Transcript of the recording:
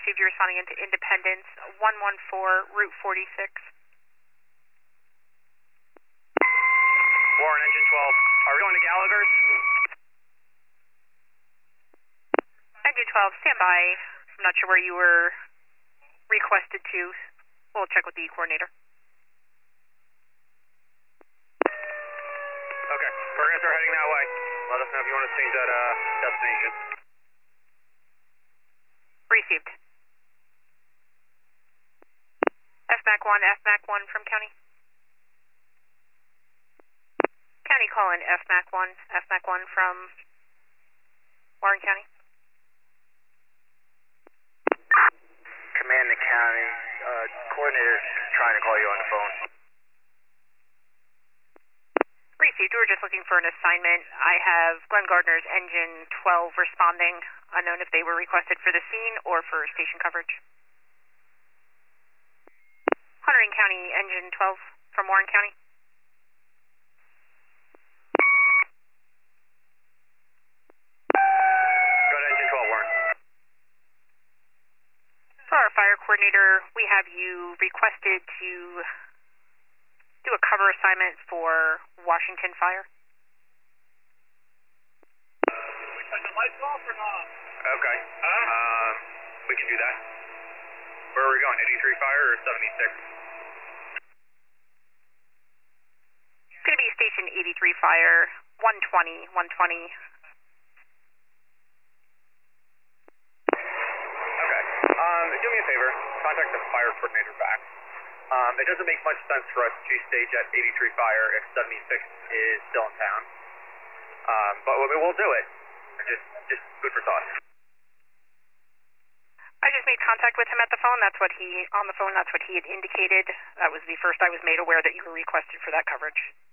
received. You're responding into Independence, 114, Route 46. Warren, engine 12. Are we going to Gallagher's? Engine 12, stand by. I'm not sure where you were requested to. We'll check with the coordinator. Okay, we're going to start heading that way. Let us know if you want to change that destination. Received. FMAC 1, FMAC 1 from County. County call in FMAC 1, FMAC 1 from Warren County. Command the county. Coordinator's trying to call you on the phone. Received. We're just looking for an assignment. I have Glenn Gardner's engine 12 responding. Unknown if they were requested for the scene or for station coverage. Hunterdon County, engine 12 from Warren County. Go to engine 12, Warren. For our fire coordinator, we have you requested to do a cover assignment for Washington Fire. We turn the lights off or not? Okay. We can do that. Where are we going? 83 Fire or 76? It's going to be Station 83 Fire, 120, 120. Okay. Do me a favor. Contact the fire coordinator back. It doesn't make much sense for us to stage at 83 Fire if 76 is still in town. But we'll do it. Just food for thought. I just made contact with him at the phone. That's what he had indicated. That was the first I was made aware that you were requested for that coverage.